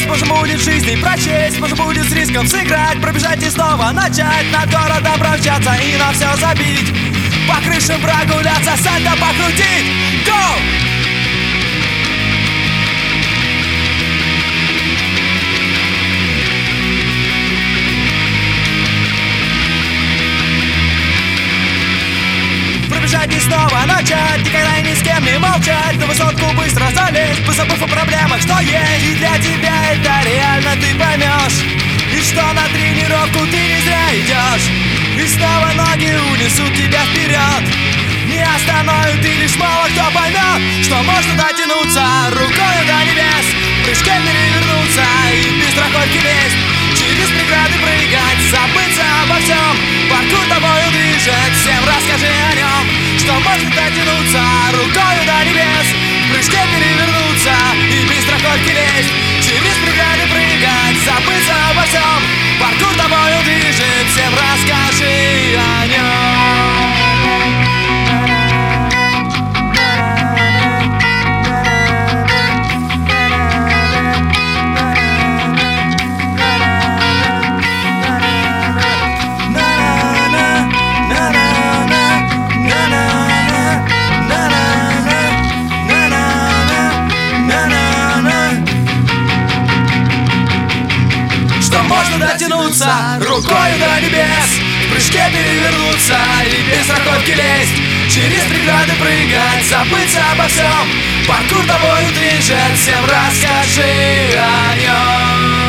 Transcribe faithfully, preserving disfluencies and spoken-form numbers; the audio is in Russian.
можно будет жизни прочесть, можно будет с риском сыграть, пробежать и снова начать, над городом промчаться и на все забить, по крышам прогуляться, сальто покрутить. Go! Пробежать и снова начать, никогда ни с кем не молчать, на высотку быстро залезть, позабыв о проблемах, что есть. И для тебя это реально ты поймешь, и что на тренировку ты не зря идешь. И снова ноги унесут тебя вперед, не остановят и лишь мало кто поймет, что можно дотянуться рукой до небес, в прыжке перевернуться и без страховки лезть, через преграды прыгать, забыться обо всем. Паркур тобою движет, всем расскажи о нем, что можно дотянуться рукой до небес, в прыжке перевернуться и без страховки лезть, через преграды прыгать, забыться обо всем. Паркур тобою движет, всем расскажи о нем. Дотянуться рукой до небес, в прыжке перевернуться и без страховки лезть, через преграды прыгать, забыться обо всем. Паркур тобою движет, всем расскажи о нем.